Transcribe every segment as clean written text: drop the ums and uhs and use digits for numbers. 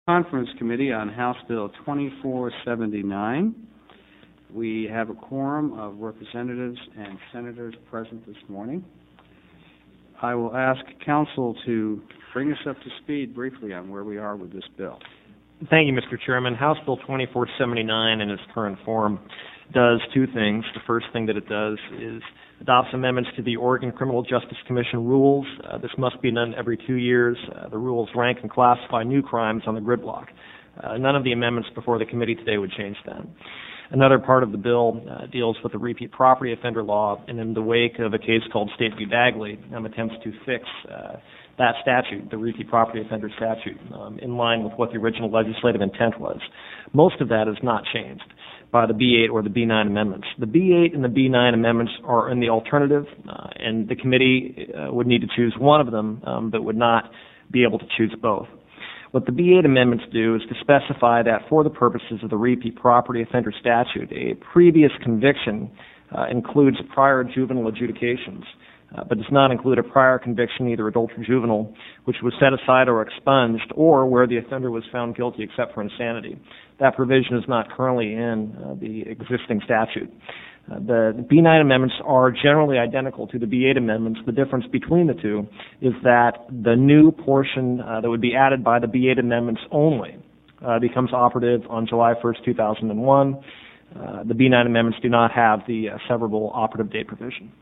Conference Committee on House Bill 2479. We have a quorum of representatives and senators present this morning. I will ask Council to bring us up to speed briefly on where we are with this bill. Thank you, Mr. Chairman. House Bill 2479 in its current form does two things. The first thing that it does is adopts amendments to the Oregon Criminal Justice Commission rules. This must be done every 2 years. The rules rank and classify new crimes on the grid block. None of the amendments before the committee today would change that. Another part of the bill deals with the repeat property offender law, and in the wake of a case called State v. Bagley, attempts to fix that statute, the repeat property offender statute, in line with what the original legislative intent was. Most of that is not changed by the B8 or the B9 amendments. The B8 and the B9 amendments are in the alternative, and the committee would need to choose one of them, but would not be able to choose both. What the B8 amendments do is to specify that for the purposes of the repeat property offender statute, a previous conviction includes prior juvenile adjudications, but does not include a prior conviction, either adult or juvenile, which was set aside or expunged, or where the offender was found guilty except for insanity. That provision is not currently in the existing statute. The B9 amendments are generally identical to the B8 amendments. The difference between the two is that the new portion that would be added by the B8 amendments only becomes operative on July 1st, 2001. The B9 amendments do not have the severable operative date provision.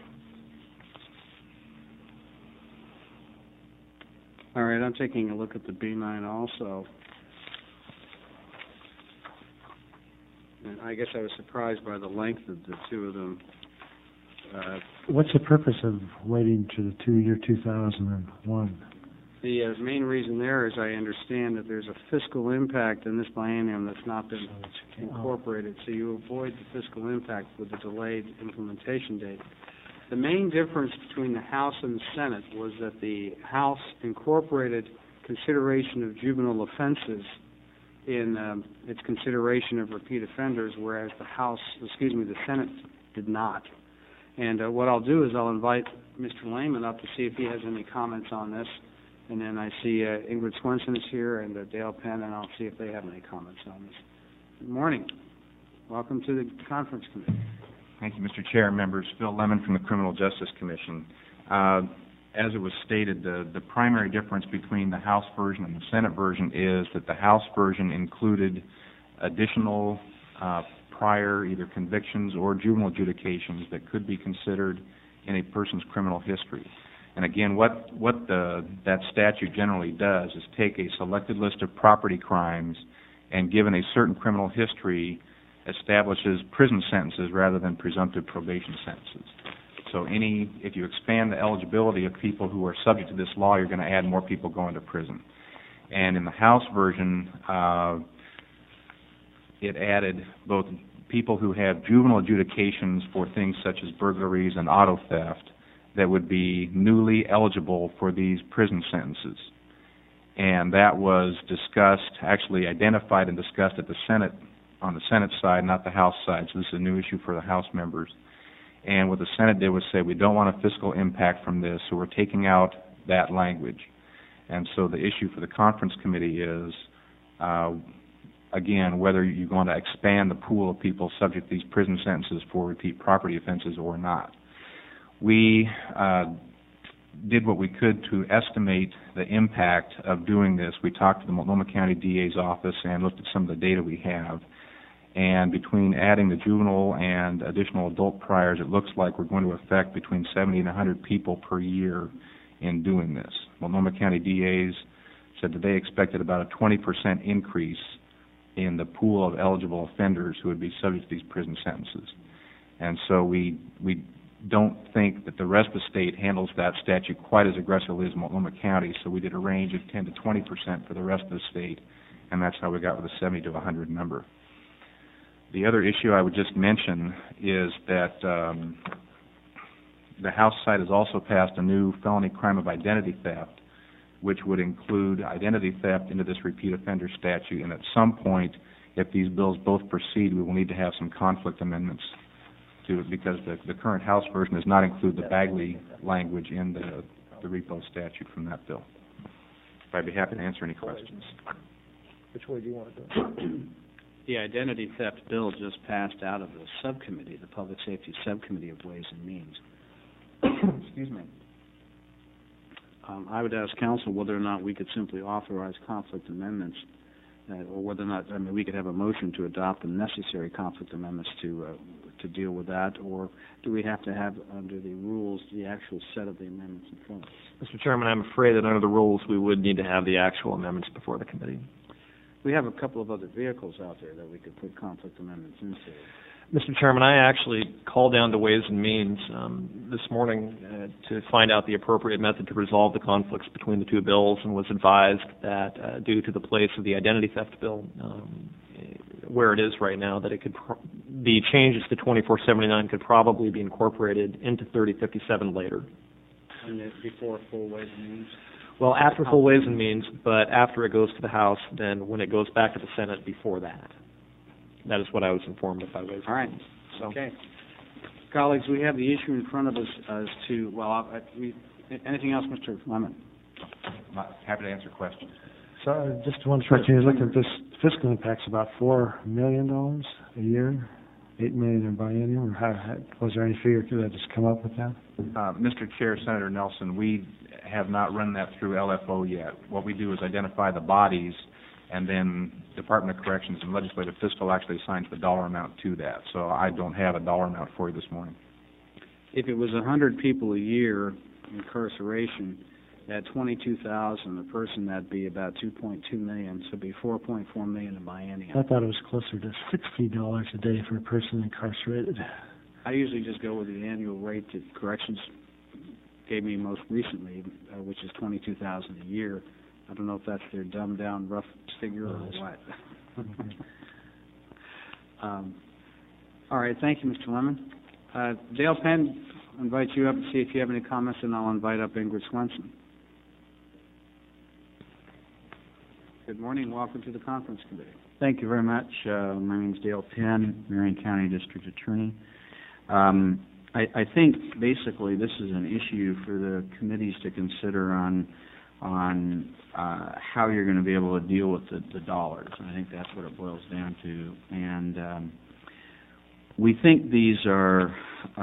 All right, I'm taking a look at the B9 also. And I guess I was surprised by the length of the two of them. What's the purpose of waiting to the year 2001? The main reason there is I understand that there's a fiscal impact in this biennium that's not been incorporated, so you avoid the fiscal impact with the delayed implementation date. The main difference between the House and the Senate was that the House incorporated consideration of juvenile offenses in its consideration of repeat offenders, whereas the Senate did not. And what I'll do is I'll invite Mr. Lehman up to see if he has any comments on this. And then I see Ingrid Swenson is here and Dale Penn, and I'll see if they have any comments on this. Good morning. Welcome to the Conference Committee. Thank you, Mr. Chair and members. Phil Lemon from the Criminal Justice Commission. As it was stated, the primary difference between the House version and the Senate version is that the House version included additional prior either convictions or juvenile adjudications that could be considered in a person's criminal history. And again, what that statute generally does is take a selected list of property crimes and, given a certain criminal history, establishes prison sentences rather than presumptive probation sentences. So if you expand the eligibility of people who are subject to this law, you're going to add more people going to prison. And in the House version, it added both people who have juvenile adjudications for things such as burglaries and auto theft that would be newly eligible for these prison sentences. And that was discussed, actually identified and discussed at the Senate, on the Senate side, not the House side. So this is a new issue for the House members. And what the Senate did was say, we don't want a fiscal impact from this, so we're taking out that language. And so the issue for the Conference Committee is, again, whether you're going to expand the pool of people subject to these prison sentences for repeat property offenses or not. We did what we could to estimate the impact of doing this. We talked to the Multnomah County DA's office and looked at some of the data we have. And between adding the juvenile and additional adult priors, it looks like we're going to affect between 70 and 100 people per year in doing this. Multnomah County DAs said that they expected about a 20% increase in the pool of eligible offenders who would be subject to these prison sentences. And so we don't think that the rest of the state handles that statute quite as aggressively as Multnomah County, so we did a range of 10 to 20% for the rest of the state, and that's how we got with a 70 to 100 number. The other issue I would just mention is that the House side has also passed a new felony crime of identity theft, which would include identity theft into this repeat offender statute. And at some point, if these bills both proceed, we will need to have some conflict amendments to it, because the current House version does not include the Bagley language in the repo statute from that bill. I'd be happy to answer any questions. Which way do you want to go? The identity theft bill just passed out of the subcommittee, the Public Safety Subcommittee of Ways and Means. Excuse me. I would ask council whether or not we could simply authorize conflict amendments, or whether or not, we could have a motion to adopt the necessary conflict amendments to deal with that, or do we have to have, under the rules, the actual set of the amendments in front of us? Mr. Chairman, I'm afraid that under the rules, we would need to have the actual amendments before the committee. We have a couple of other vehicles out there that we could put conflict amendments into. Mr. Chairman, I actually called down to Ways and Means this morning to find out the appropriate method to resolve the conflicts between the two bills, and was advised that due to the place of the identity theft bill, where it is right now, that it could the changes to 2479 could probably be incorporated into 3057 later. And before full Ways and Means? Well, after full Ways and Means, but after it goes to the House, then when it goes back to the Senate, before that. That is what I was informed of by Ways and Means. All right. So. Okay. Colleagues, we have the issue in front of us as to, anything else, Mr. Lemon? Happy to answer questions. So I just want to try to look at this fiscal impact's about $4 million a year, $8 million in biennium, or how was there any figure that just come up with that? Mr. Chair, Senator Nelson, we have not run that through LFO yet. What we do is identify the bodies, and then Department of Corrections and Legislative Fiscal actually assigns the dollar amount to that. So I don't have a dollar amount for you this morning. If it was 100 people a year incarceration, at 22,000 a person, that'd be about 2.2 million, so it'd be 4.4 million in biennium. I thought it was closer to $60 a day for a person incarcerated. I usually just go with the annual rate that Corrections gave me most recently, which is 22,000 a year. I don't know if that's their dumbed down rough figure or what. All right, thank you, Mr. Lemon. Dale Penn, I'll invite you up to see if you have any comments, and I'll invite up Ingrid Swenson. Good morning. Welcome to the conference committee. Thank you very much. My name is Dale Penn, Marion County District Attorney. I think basically this is an issue for the committees to consider on how you're going to be able to deal with the dollars. And I think that's what it boils down to. And we think these are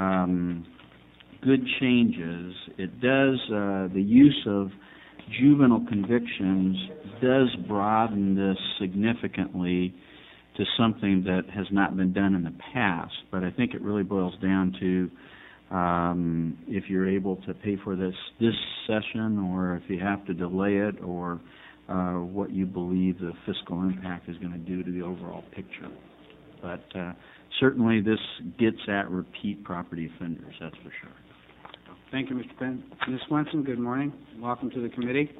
good changes. It does, the use of juvenile convictions does broaden this significantly to something that has not been done in the past. But I think it really boils down to if you're able to pay for this session, or if you have to delay it, or what you believe the fiscal impact is going to do to the overall picture. But certainly this gets at repeat property offenders, that's for sure. Thank you, Mr. Penn. Ms. Swenson, good morning. Welcome to the committee.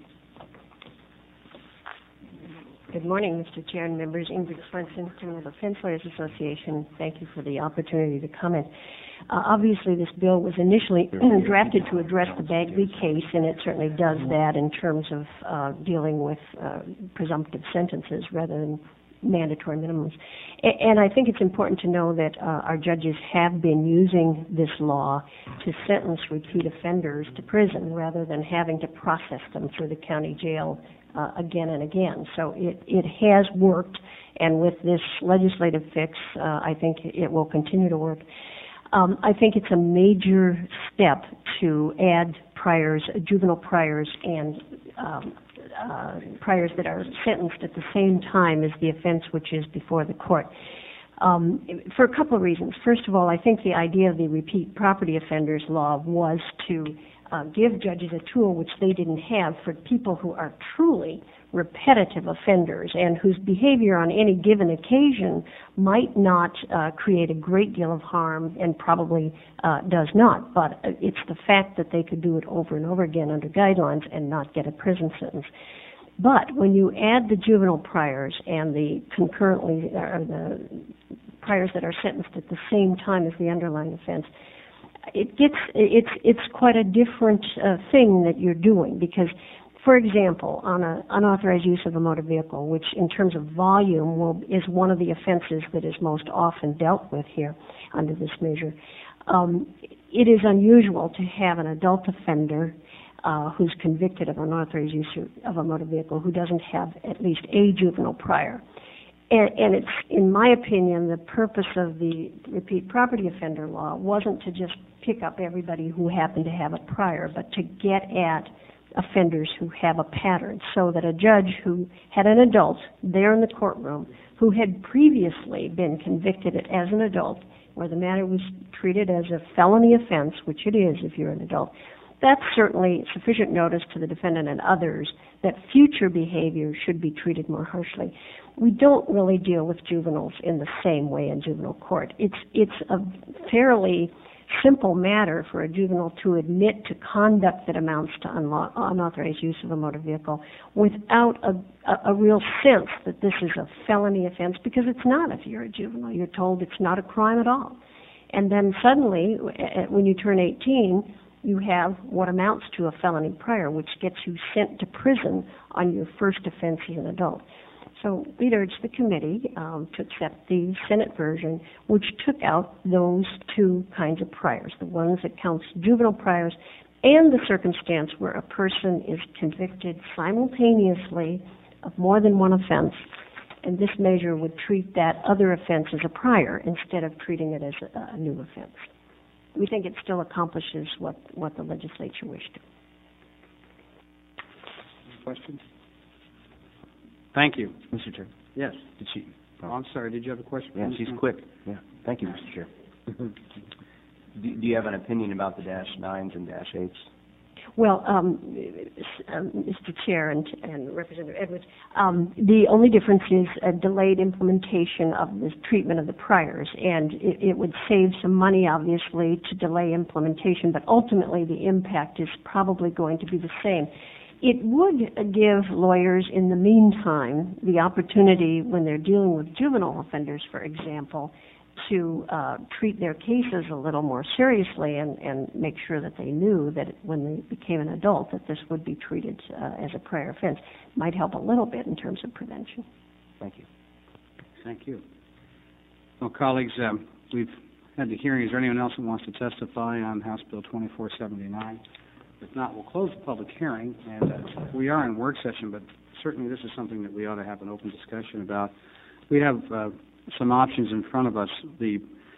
Good morning, Mr. Chair and members. Ingrid Swenson, Criminal Defense Lawyers Association. Thank you for the opportunity to comment. Obviously, this bill was initially drafted to address the Bagley case, and it certainly does that in terms of dealing with presumptive sentences rather than mandatory minimums. And I think it's important to know that our judges have been using this law to sentence repeat offenders to prison rather than having to process them through the county jail again and again. So it has worked, and with this legislative fix, I think it will continue to work. I think it's a major step to add priors, juvenile priors, and priors that are sentenced at the same time as the offense which is before the court. For a couple of reasons. First of all, I think the idea of the repeat property offenders law was to give judges a tool which they didn't have for people who are truly repetitive offenders and whose behavior on any given occasion might not create a great deal of harm, and probably does not. But it's the fact that they could do it over and over again under guidelines and not get a prison sentence. But when you add the juvenile priors and the concurrently, or the priors that are sentenced at the same time as the underlying offense, it's quite a different thing that you're doing, because, for example, on an unauthorized use of a motor vehicle, which in terms of volume is one of the offenses that is most often dealt with here under this measure, it is unusual to have an adult offender who's convicted of unauthorized use of a motor vehicle who doesn't have at least a juvenile prior. And it's, in my opinion, the purpose of the repeat property offender law wasn't to just pick up everybody who happened to have a prior, but to get at offenders who have a pattern, so that a judge who had an adult there in the courtroom who had previously been convicted as an adult, where the matter was treated as a felony offense, which it is if you're an adult, that's certainly sufficient notice to the defendant and others that future behavior should be treated more harshly. We don't really deal with juveniles in the same way in juvenile court. It's a fairly simple matter for a juvenile to admit to conduct that amounts to unauthorized use of a motor vehicle without a real sense that this is a felony offense, because it's not. If you're a juvenile, you're told it's not a crime at all. And then suddenly, when you turn 18, you have what amounts to a felony prior, which gets you sent to prison on your first offense as an adult. So we'd urge the committee to accept the Senate version, which took out those two kinds of priors, the ones that counts juvenile priors and the circumstance where a person is convicted simultaneously of more than one offense, and this measure would treat that other offense as a prior instead of treating it as a new offense. We think it still accomplishes what the legislature wished. Questions? Thank you. Mr. Chair. Yes. Did she? Oh, I'm sorry. Did you have a question? Yeah, she's quick. Yeah. Thank you, Mr. Chair. Do you have an opinion about the -9s and -8s? Well, Mr. Chair and Representative Edwards, the only difference is a delayed implementation of the treatment of the priors, and it would save some money, obviously, to delay implementation, but ultimately the impact is probably going to be the same. It would give lawyers in the meantime the opportunity, when they're dealing with juvenile offenders, for example, to treat their cases a little more seriously and make sure that they knew that when they became an adult that this would be treated as a prior offense. Might help a little bit in terms of prevention. Thank you. Thank you. Well, colleagues, we've had the hearing. Is there anyone else who wants to testify on House Bill 2479? If not, we'll close the public hearing, and we are in work session, but certainly this is something that we ought to have an open discussion about. We have some options in front of us. The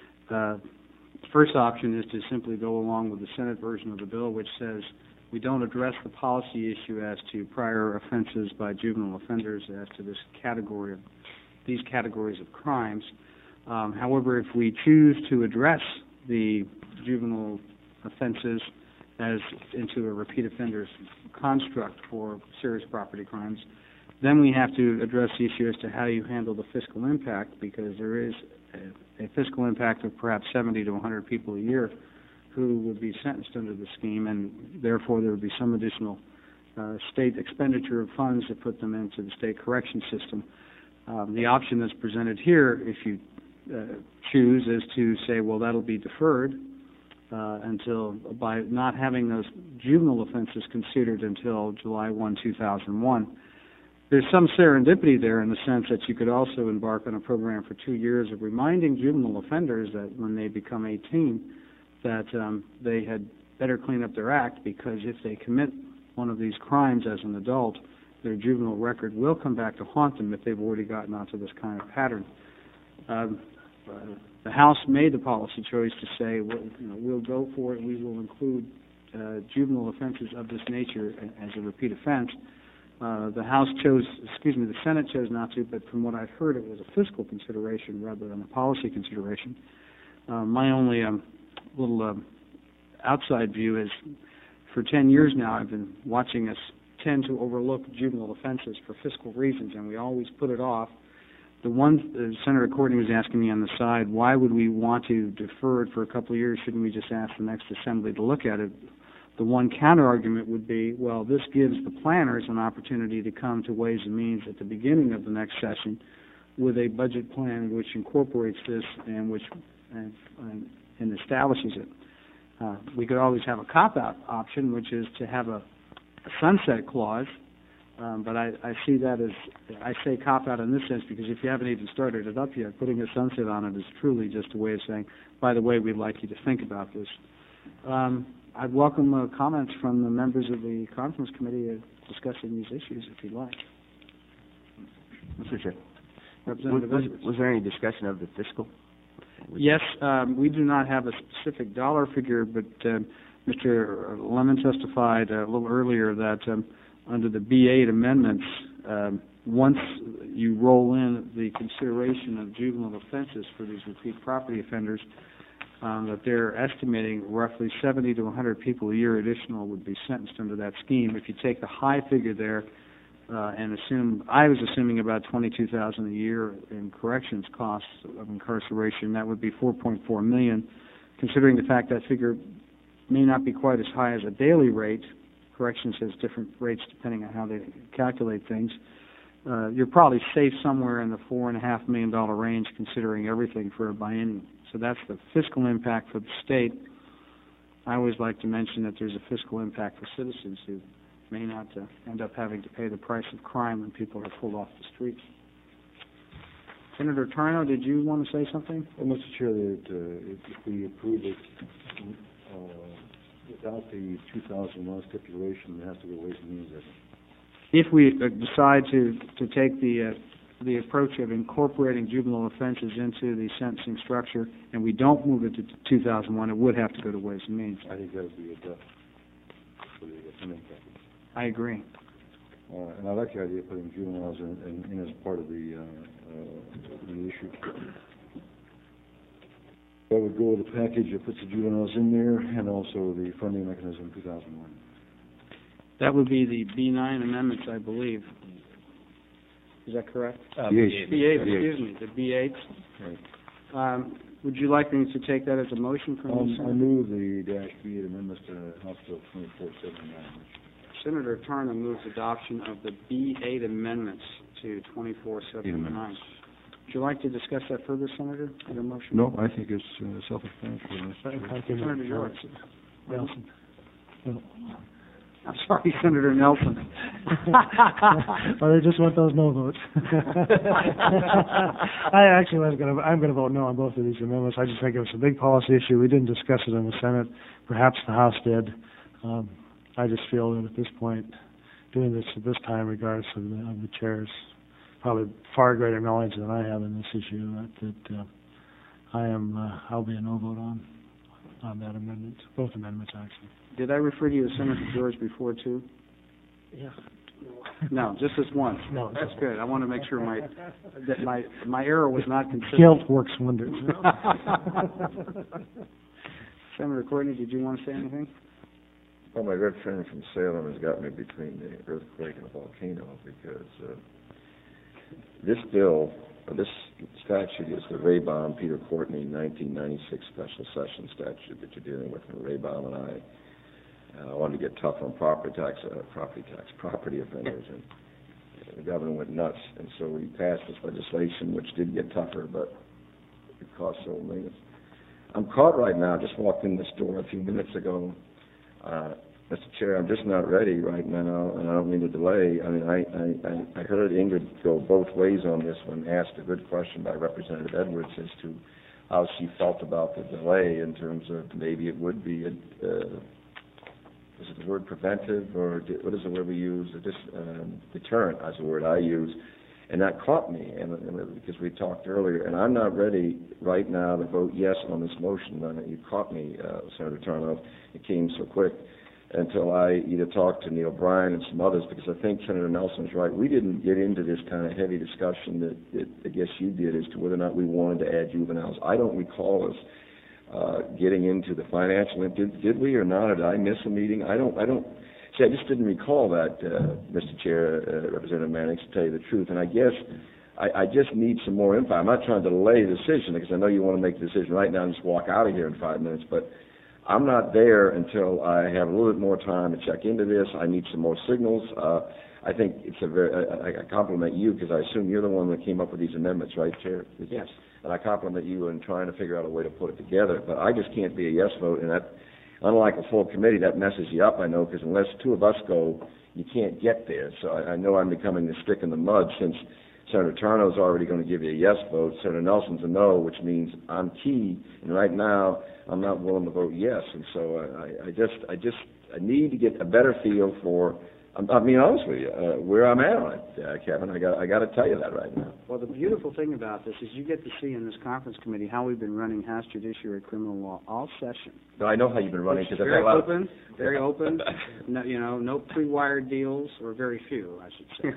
first option is to simply go along with the Senate version of the bill, which says we don't address the policy issue as to prior offenses by juvenile offenders as to these categories of crimes. However, if we choose to address the juvenile offenses as into a repeat offender's construct for serious property crimes, then we have to address the issue as to how you handle the fiscal impact, because there is a fiscal impact of perhaps 70 to 100 people a year who would be sentenced under the scheme, and therefore there would be some additional state expenditure of funds to put them into the state correction system. The option that's presented here, if you choose, is to say, well, that'll be deferred until, by not having those juvenile offenses considered until July 1, 2001. There's some serendipity there in the sense that you could also embark on a program for 2 years of reminding juvenile offenders that when they become 18, that they had better clean up their act, because if they commit one of these crimes as an adult, their juvenile record will come back to haunt them if they've already gotten onto this kind of pattern. The House made the policy choice to say, we'll go for it. We will include juvenile offenses of this nature as a repeat offense. The Senate chose not to, but from what I've heard, it was a fiscal consideration rather than a policy consideration. My only little outside view is, for 10 years now, I've been watching us tend to overlook juvenile offenses for fiscal reasons, and we always put it off. The one Senator Courtney was asking me on the side, why would we want to defer it for a couple of years? Shouldn't we just ask the next assembly to look at it? The one counter-argument would be, well, this gives the planners an opportunity to come to Ways and Means at the beginning of the next session with a budget plan which incorporates this and establishes it. We could always have a cop-out option, which is to have a sunset clause, but I see that as, I say cop-out in this sense because if you haven't even started it up yet, putting a sunset on it is truly just a way of saying, by the way, we'd like you to think about this. I'd welcome comments from the members of the conference committee discussing these issues, if you'd like. Mr. Chair. Representative Edwards. Was there any discussion of the fiscal? Yes, we do not have a specific dollar figure, but Mr. Lemon testified a little earlier that under the B8 amendments, once you roll in the consideration of juvenile offenses for these repeat property offenders, that they're estimating roughly 70 to 100 people a year additional would be sentenced under that scheme. If you take the high figure there and I was assuming about $22,000 a year in corrections costs of incarceration, that would be $4.4 million. Considering the fact that figure may not be quite as high as a daily rate, corrections has different rates depending on how they calculate things, you're probably safe somewhere in the $4.5 million range considering everything for a biennium. So that's the fiscal impact for the state. I always like to mention that there's a fiscal impact for citizens who may not end up having to pay the price of crime when people are pulled off the streets. Senator Tarnow, did you want to say something? Well, Mr. Chair, if we approve it without the 2001 stipulation, it has to go Ways and Means. If we decide to take the approach of incorporating juvenile offenses into the sentencing structure, and we don't move it to 2001, it would have to go to Ways and Means. I think that would be a death for the offending package. I agree. And I like the idea of putting juveniles in as part of the issue. That would go with the package that puts the juveniles in there, and also the funding mechanism in 2001. That would be the B9 amendments, I believe. Is that correct? B8. B8, excuse me, the B8. Right. Would you like me to take that as a motion from you, I Senator? move the -B8 amendments to House Bill 2479. Senator Tarnow moves adoption of the B8 amendments to 2479. Would you like to discuss that further, Senator? Your motion? No, I think it's self-explanatory. Senator George. Nelson. I'm sorry, Senator Nelson. Well, they just want those no votes. I'm going to vote no on both of these amendments. I just think it was a big policy issue. We didn't discuss it in the Senate. Perhaps the House did. I just feel that at this point, doing this at this time, regardless of the chair's probably far greater knowledge than I have in this issue, that I'll be a no vote on that amendment, both amendments actually. Did I refer to you as Senator George before, too? Yeah. No, just as once. No. That's good. I want to make sure my error was not consistent. Guilt works wonders. Senator Courtney, did you want to say anything? Well, my good friend from Salem has got me between the earthquake and the volcano because this statute is the Raybaum Peter Courtney 1996 special session statute that you're dealing with. And Raybaum and I wanted to get tough on property offenders, and the governor went nuts, and so we passed this legislation, which did get tougher, but it cost several millions. I'm caught right now. Just walked in this door a few minutes ago. Mr. Chair, I'm just not ready right now, and I don't mean to delay. I mean, I heard Ingrid go both ways on this one, asked a good question by Representative Edwards as to how she felt about the delay in terms of maybe it would be, is it the word preventive, or what is the word we use? Deterrent is the word I use. And that caught me, and because we talked earlier, and I'm not ready right now to vote yes on this motion. You caught me, Senator Tarnow. It came so quick until I either talked to Neil Bryan and some others, because I think Senator Nelson's right. We didn't get into this kind of heavy discussion that I guess you did as to whether or not we wanted to add juveniles. I don't recall us getting into the financial. Did we or not? Or did I miss a meeting? I just didn't recall that, Mr. Chair, Representative Mannix, to tell you the truth. And I guess I just need some more info. I'm not trying to delay the decision, because I know you want to make the decision right now and just walk out of here in 5 minutes, but I'm not there until I have a little bit more time to check into this. I need some more signals. I think it's I compliment you, because I assume you're the one that came up with these amendments, right, Chair? Yes. And I compliment you in trying to figure out a way to put it together. But I just can't be a yes vote, and that, unlike a full committee, that messes you up, I know, because unless two of us go, you can't get there. So I know I'm becoming the stick in the mud since Senator Tarno's already going to give you a yes vote. Senator Nelson's a no, which means I'm key, and right now I'm not willing to vote yes. And so I need to get a better feel for. I'm being honest with you, where I'm at on it, Kevin. I got to tell you that right now. Well, the beautiful thing about this is you get to see in this conference committee how we've been running House Judiciary Criminal Law all session. No, I know how you've been running because Very open, very open. No, no pre-wired deals, or very few, I should say.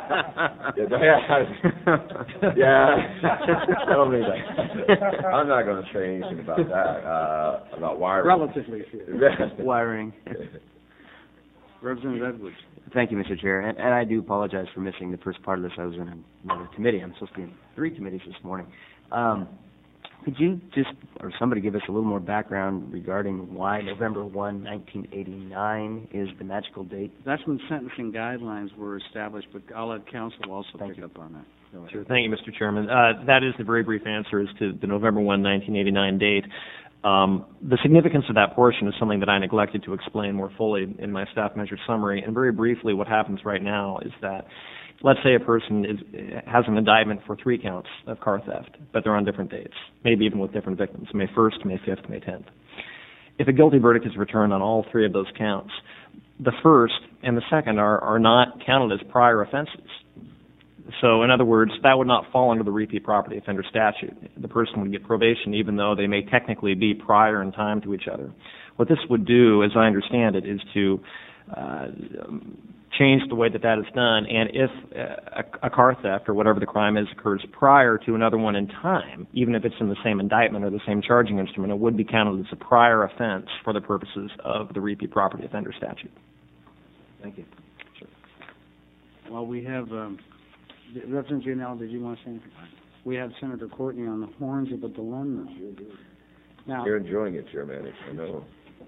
Yeah. I don't mean that. I'm not going to say anything about that. About wiring. Relatively few. Wiring. Representative Edwards. Thank you, Mr. Chair. And I do apologize for missing the first part of this. I was in another committee. I'm supposed to be in 3 committees this morning. Could you just, or somebody, give us a little more background regarding why November 1, 1989 is the magical date? That's when sentencing guidelines were established, but I'll let counsel also pick up on that. Sure. Thank you, Mr. Chairman. That is the very brief answer as to the November 1, 1989 date. The significance of that portion is something that I neglected to explain more fully in my staff measure summary. And very briefly, what happens right now is that, let's say a person has an indictment for 3 counts of car theft, but they're on different dates, maybe even with different victims, May 1st, May 5th, May 10th. If a guilty verdict is returned on all 3 of those counts, the first and the second are not counted as prior offenses. So, in other words, that would not fall under the repeat property offender statute. The person would get probation even though they may technically be prior in time to each other. What this would do, as I understand it, is to change the way that is done, and if a car theft or whatever the crime is occurs prior to another one in time, even if it's in the same indictment or the same charging instrument, it would be counted as a prior offense for the purposes of the repeat property offender statute. Thank you. Sure. Well, we have... Representative Gianelli, did you want to say anything? We have Senator Courtney on the horns of a dilemma. Now, you're enjoying it, Chairman. I know.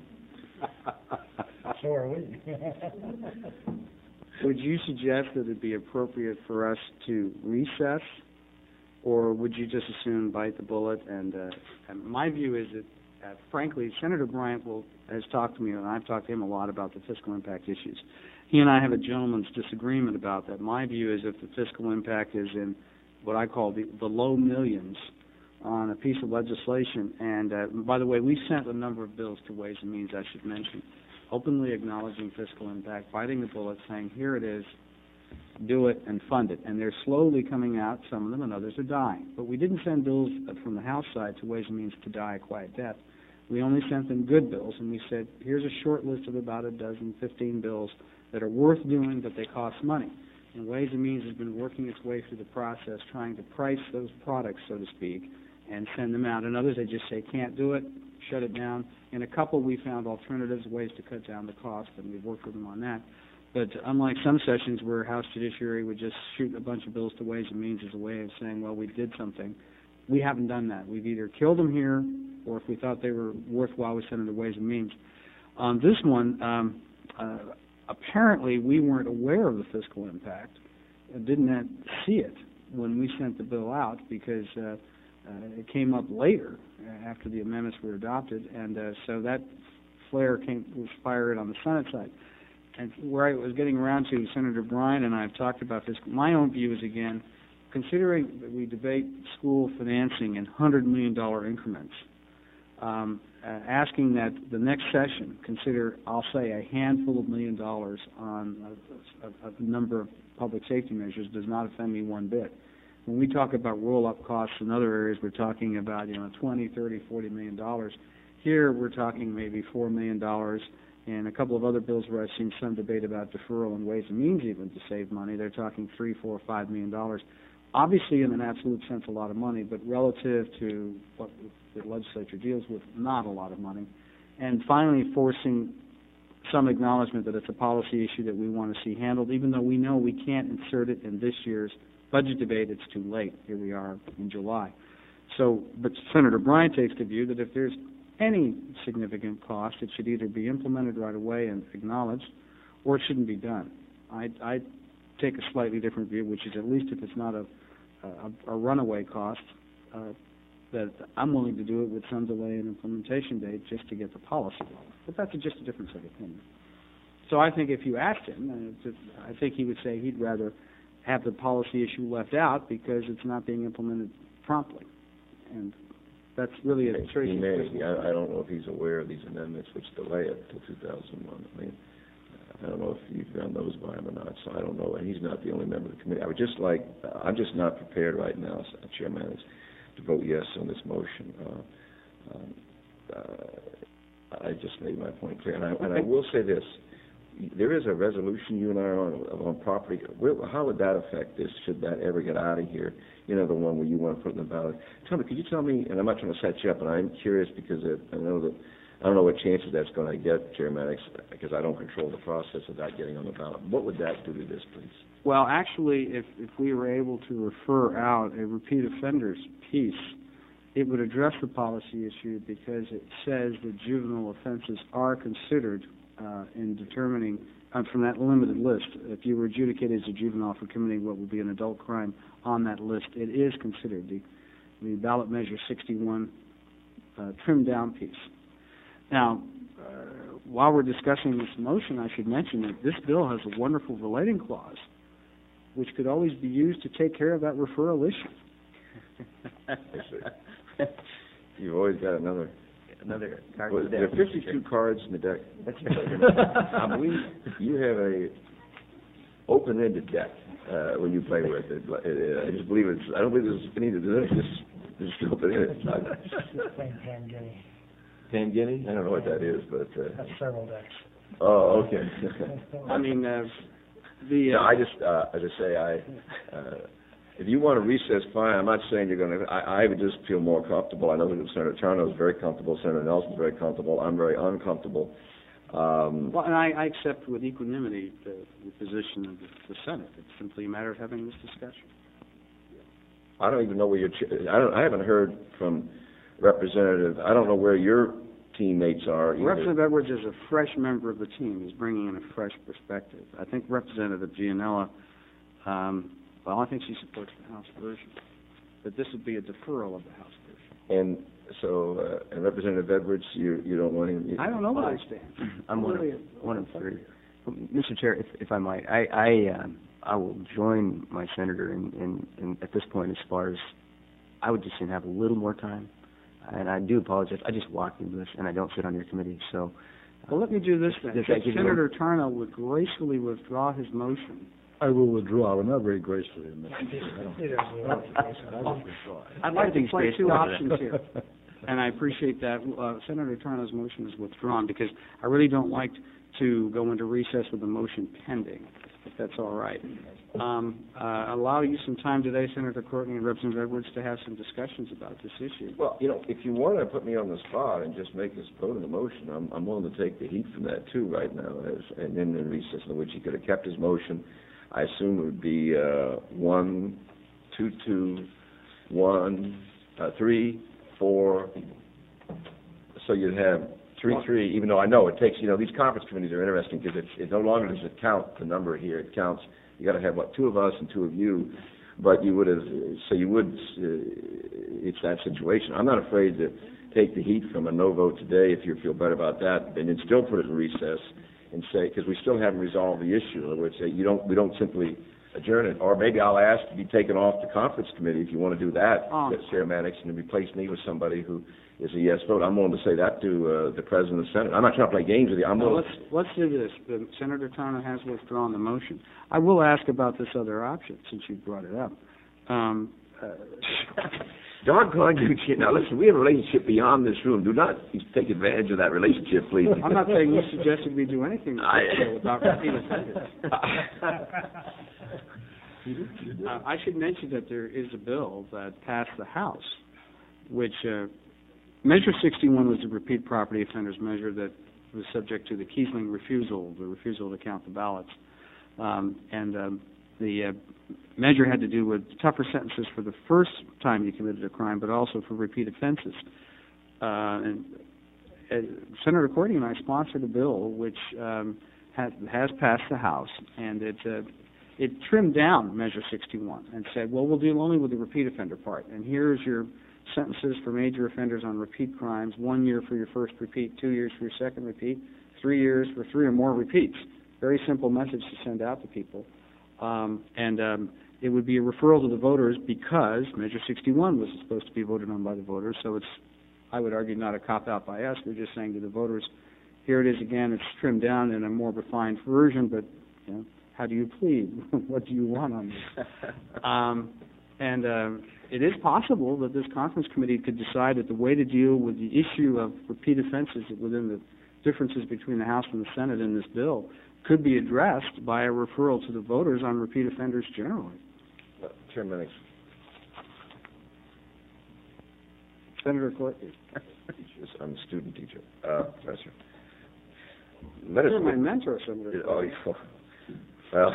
So are we. Would you suggest that it be appropriate for us to recess, or would you just as soon bite the bullet? And my view is that, frankly, Senator Bryant has talked to me, and I've talked to him a lot about the fiscal impact issues. He and I have a gentleman's disagreement about that. My view is if the fiscal impact is in what I call the low millions on a piece of legislation, and by the way, we sent a number of bills to Ways and Means, I should mention, openly acknowledging fiscal impact, biting the bullet, saying, here it is, do it and fund it. And they're slowly coming out, some of them, and others are dying. But we didn't send bills from the House side to Ways and Means to die a quiet death. We only sent them good bills, and we said, here's a short list of about 15 bills that are worth doing, but they cost money. And Ways and Means has been working its way through the process, trying to price those products, so to speak, and send them out. And others, they just say, can't do it, shut it down. In a couple, we found alternatives, ways to cut down the cost, and we've worked with them on that. But unlike some sessions where House Judiciary would just shoot a bunch of bills to Ways and Means as a way of saying, well, we did something, we haven't done that. We've either killed them here, or if we thought they were worthwhile, we sent them to Ways and Means. On this one, apparently we weren't aware of the fiscal impact, didn't see it when we sent the bill out because it came up later after the amendments were adopted, and so that flare was fired on the Senate side. And where I was getting around to, Senator Bryan and I have talked about this. My own view is, again, considering that we debate school financing in $100 million increments, asking that the next session consider, I'll say, a handful of $1 million on a number of public safety measures does not offend me one bit. When we talk about roll-up costs in other areas, we're talking about, $20, $30, $40 million. Here, we're talking maybe $4 million, and a couple of other bills where I've seen some debate about deferral and Ways and Means even to save money, they're talking $3, $4, $5 million. Obviously, in an absolute sense, a lot of money, but relative to what the legislature deals with, not a lot of money. And finally, forcing some acknowledgement that it's a policy issue that we want to see handled, even though we know we can't insert it in this year's budget debate. It's too late. Here we are in July. So, but Senator Bryan takes the view that if there's any significant cost, it should either be implemented right away and acknowledged, or it shouldn't be done. I take a slightly different view, which is at least if it's not a runaway cost, that I'm willing to do it with some delay in implementation date just to get the policy going. But that's just a difference of opinion. So I think if you asked him, I think he would say he'd rather have the policy issue left out because it's not being implemented promptly. And that's really a very I don't know if he's aware of these amendments which delay it till 2001. I mean, I don't know if you've run those by him or not, so I don't know. And he's not the only member of the committee. I'm just not prepared right now, Chairman, to vote yes on this motion. I just made my point clear. And I will say this. There is a resolution you and I are on property. How would that affect this, should that ever get out of here? You know, the one where you want to put in the ballot. Could you tell me, and I'm not trying to set you up, and I'm curious because I don't know what chances that's going to get, Chair Maddox, because I don't control the process of that getting on the ballot. What would that do to this, please? Well, actually, if we were able to refer out a repeat offenders piece, it would address the policy issue because it says that juvenile offenses are considered in determining, from that limited list, if you were adjudicated as a juvenile for committing what would be an adult crime on that list, it is considered the ballot measure 61 trimmed down piece. Now, while we're discussing this motion, I should mention that this bill has a wonderful relating clause, which could always be used to take care of that referral issue. You've always got another card in the deck. There are 52 cards in the deck. That's right. I believe you have a open-ended deck when you play with it. I just believe it's. I don't believe there's any to do it. Just open-ended. Tangini? I don't know what that is, but That's several decks. Oh, okay. I mean, no, I just, as I say, if you want to recess, fine. I'm not saying you're going to. I would just feel more comfortable. I know that Senator Tarnow is very comfortable. Senator Nelson's very comfortable. I'm very uncomfortable. Well, and I accept with equanimity the position of the Senate. It's simply a matter of having this discussion. I don't even know where I haven't heard from Representative. I don't know where your teammates are either. Representative Edwards is a fresh member of the team. He's bringing in a fresh perspective. I think Representative Gianella, well, I think she supports the House version. But this would be a deferral of the House version. And so, and Representative Edwards, you don't want him? I don't know where I stand. I'm one of three. Mr. Chair, if I might, I will join my senator in at this point as far as I would just have a little more time. And I do apologize. I just walked into this, and I don't sit on your committee, so. Well, let me do this then. If Senator Tarnow would gracefully withdraw his motion. I will withdraw, but not very gracefully. I'd like to play two options here, and I appreciate that. Senator Tarnow's motion is withdrawn because I really don't like to go into recess with the motion pending, if that's all right. Allow you some time today, Senator Courtney and Representative Edwards, to have some discussions about this issue. Well, if you want to put me on the spot and just make us vote on the motion, I'm willing to take the heat from that too right now. And then in recess, in which he could have kept his motion, I assume it would be 1, 2, 2, 1, 3, 4. So you'd have 3, 3. Even though I know it takes, these conference committees are interesting because it no longer does it count the number here. It counts. You got to have 2 of us and 2 of you. But you would have. So you would. It's that situation. I'm not afraid to take the heat from a no vote today if you feel better about that, and then still put it in recess. And say, because we still haven't resolved the issue. In other words, say we don't simply adjourn it, or maybe I'll ask to be taken off the conference committee if you want to do that, Chair Maddox, and replace me with somebody who is a yes vote. I'm willing to say that to the President of the Senate. I'm not trying to play games with you. Let's do this. Senator Tarnow has withdrawn the motion. I will ask about this other option since you brought it up. Doggone you, now listen, we have a relationship beyond this room. Do not take advantage of that relationship, please. I'm not saying you suggested we do anything about repeat offenders. I should mention that there is a bill that passed the House, which Measure 61 was a repeat property offenders measure that was subject to the Kiesling refusal, the refusal to count the ballots. The measure had to do with tougher sentences for the first time you committed a crime, but also for repeat offenses. And Senator Courtney and I sponsored a bill which has passed the House, and it trimmed down Measure 61 and said, well, we'll deal only with the repeat offender part, and here's your sentences for major offenders on repeat crimes: 1 year for your first repeat, 2 years for your second repeat, 3 years for 3 or more repeats. Very simple message to send out to people. It would be a referral to the voters because Measure 61 was supposed to be voted on by the voters, so it's, I would argue, not a cop-out by us. We're just saying to the voters, here it is again, it's trimmed down in a more refined version, but, you know, how do you plead? What do you want on this? It is possible that this conference committee could decide that the way to deal with the issue of repeat offenses within the differences between the House and the Senate in this bill could be addressed by a referral to the voters on repeat offenders generally. Chairman, Senator Courtney. I'm a student teacher, professor. You're my mentor, Senator. Oh, well,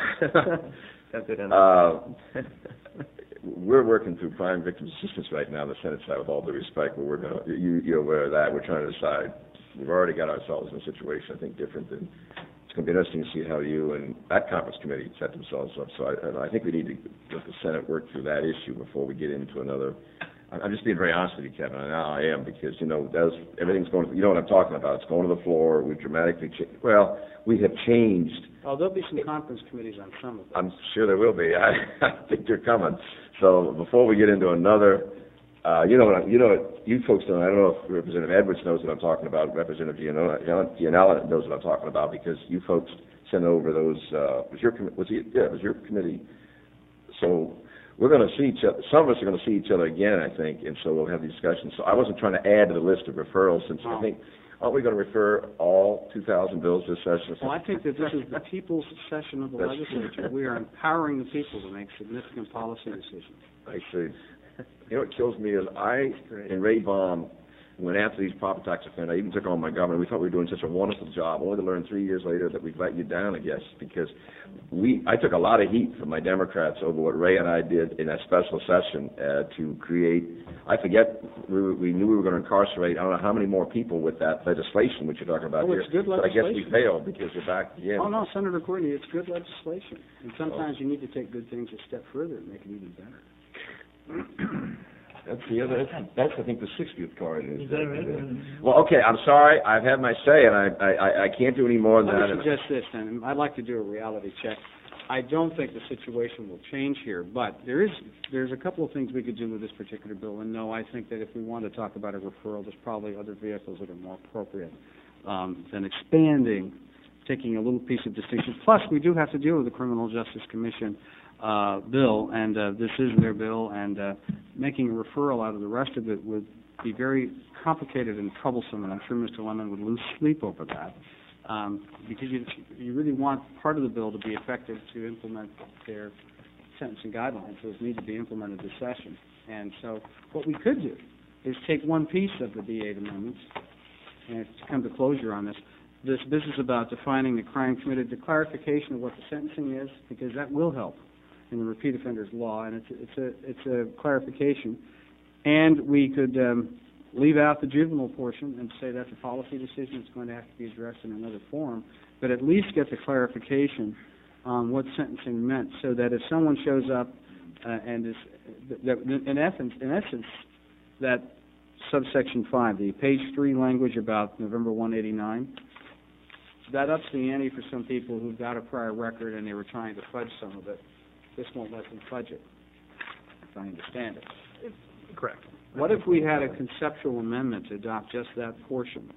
we're working through crime victims assistance right now on the Senate side. With all due respect, but we're going to. You're aware of that. We're trying to decide. We've already got ourselves in a situation, I think, different than. It's going to be interesting to see how you and that conference committee set themselves up. So I think we need to let the Senate work through that issue before we get into another. I'm just being very honest with you, Kevin, and now I am, because, you know, everything's going, you know what I'm talking about. It's going to the floor. We've dramatically changed. Well, we have changed. Oh, there'll be some conference committees on some of them. I'm sure there will be. I think they're coming. So before we get into another, you know, you folks don't, I don't know if Representative Edwards knows what I'm talking about. Representative Gianella knows what I'm talking about, because you folks sent over those, it was your committee. So we're going to see each other. Some of us are going to see each other again, I think, and so we'll have these discussions. So I wasn't trying to add to the list of referrals, since I think, aren't we going to refer all 2,000 bills this session? Well, I think that this is the people's session of the legislature. We are empowering the people to make significant policy decisions. I see. You know what kills me is I and Ray Baum went after these property tax offenders. I even took on my government. We thought we were doing such a wonderful job, only to learn 3 years later that we've let you down, I guess, because I took a lot of heat from my Democrats over what Ray and I did in that special session to create, I forget, we knew we were going to incarcerate, I don't know how many more people with that legislation which you're talking about here. It's good legislation. But I guess we failed because we're back again. Oh, no, Senator Courtney, it's good legislation. And sometimes you need to take good things a step further and make it even better. That's the other. That's I think the 60th card is. Well, okay. I'm sorry. I've had my say, and I can't do any more than that. Let me suggest this, and I'd like to do a reality check. I don't think the situation will change here, but there's a couple of things we could do with this particular bill. And no, I think that if we want to talk about a referral, there's probably other vehicles that are more appropriate than expanding, taking a little piece of distinction. Plus, we do have to deal with the Criminal Justice Commission bill, and this is their bill, and making a referral out of the rest of it would be very complicated and troublesome, and I'm sure Mr. Lemon would lose sleep over that, because you really want part of the bill to be effective to implement their sentencing guidelines. Those need to be implemented this session. And so what we could do is take one piece of the B-8 amendments, and to come to closure on this business about defining the crime committed, the clarification of what the sentencing is, because that will help in the repeat offenders law, and it's a clarification. And we could leave out the juvenile portion and say that's a policy decision. It's going to have to be addressed in another form, but at least get the clarification on what sentencing meant, so that if someone shows up and is, in essence, that subsection 5, the page 3 language about November 189, that ups the ante for some people who've got a prior record and they were trying to fudge some of it. This won't let them fudge it, if I understand it. Correct. What if we had a conceptual amendment to adopt just that portion?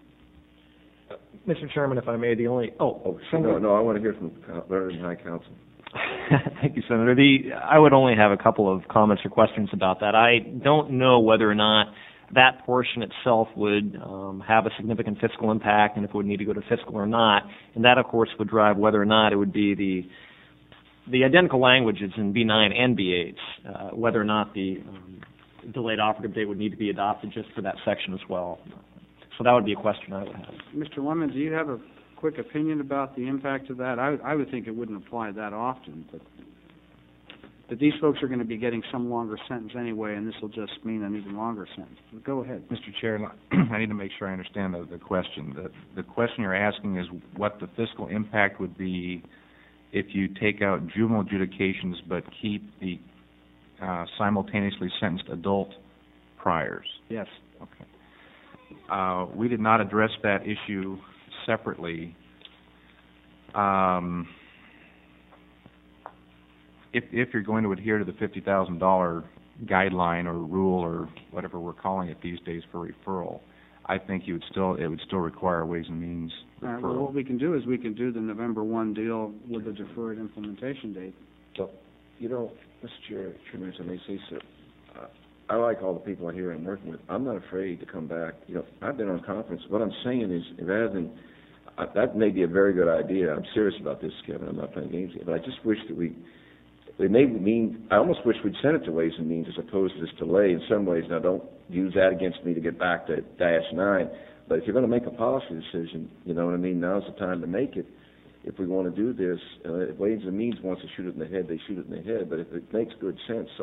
Mr. Chairman, if I may, the only... No, I want to hear from Learned and High Counsel. Thank you, Senator. I would only have a couple of comments or questions about that. I don't know whether or not that portion itself would have a significant fiscal impact, and if it would need to go to fiscal or not. And that, of course, would drive whether or not it would be the identical languages in B9 and B8, whether or not the delayed operative date would need to be adopted just for that section as well. So that would be a question I would have. Mr. Lemon, do you have a quick opinion about the impact of that? I would think it wouldn't apply that often, but these folks are going to be getting some longer sentence anyway, and this will just mean an even longer sentence. But go ahead. Mr. Chair, I need to make sure I understand the question. The question you're asking is what the fiscal impact would be if you take out juvenile adjudications but keep the simultaneously sentenced adult priors. Yes. Okay. We did not address that issue separately. if you're going to adhere to the $50,000 guideline or rule or whatever we're calling it these days for referral, I think it would still require Ways and Means All right, referral. well, what we can do is we can do the November 1 deal with the deferred implementation date. So, Mr. Chairman, if I may say so, I like all the people I hear I'm working with. I'm not afraid to come back. I've been on conference. What I'm saying is, rather than, that may be a very good idea. I'm serious about this, Kevin. I'm not playing games here. But I just wish that I almost wish we'd send it to Ways and Means as opposed to this delay in some ways. Now, don't use that against me to get back to -9. But if you're going to make a policy decision, you know what I mean, now's the time to make it. If we want to do this, if Ways and Means wants to shoot it in the head, they shoot it in the head. But if it makes good sense, so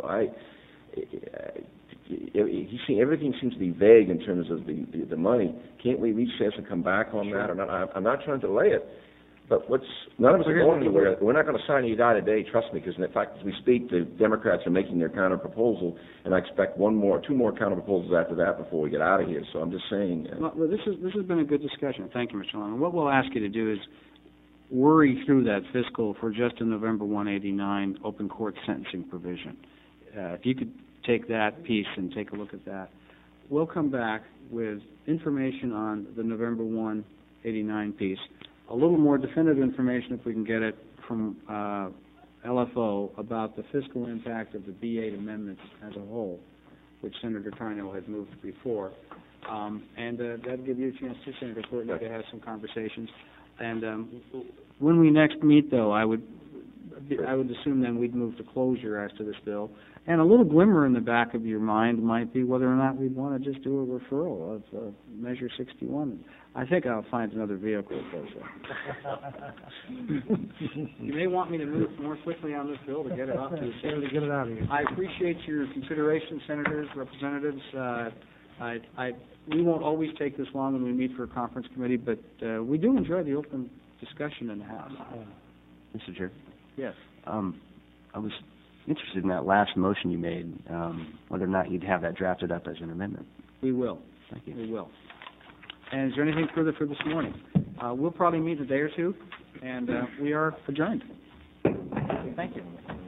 everything seems to be vague in terms of the money. Can't we recess and come back on that or not? I'm not trying to delay it, but none of us are going anywhere. We're not going to sign any die today, trust me, because in fact, as we speak, the Democrats are making their counter proposal, and I expect two more counter proposals after that before we get out of here. So I'm just saying. Well, this has been a good discussion. Thank you, Mr. Lemon. What we'll ask you to do is worry through that fiscal for just a November 189 open court sentencing provision. If you could take that piece and take a look at that. We'll come back with information on the November 189 piece, a little more definitive information if we can get it from LFO about the fiscal impact of the B8 amendments as a whole, which Senator Tarnell had moved before. And that'll give you a chance to, Senator Courtney, to have some conversations. And when we next meet, though, I would assume then we'd move to closure as to this bill. And a little glimmer in the back of your mind might be whether or not we'd want to just do a referral of Measure 61. I think I'll find another vehicle that does that. You may want me to move more quickly on this bill to get it off to the Senate. To get it out of here. I appreciate your consideration, Senators, Representatives. We won't always take this long when we meet for a conference committee, but we do enjoy the open discussion in the House. Mr. Chair. Yes. I was interested in that last motion you made, whether or not you'd have that drafted up as an amendment. We will. Thank you. We will. And is there anything further for this morning? We'll probably meet in a day or two, and we are adjourned. Thank you.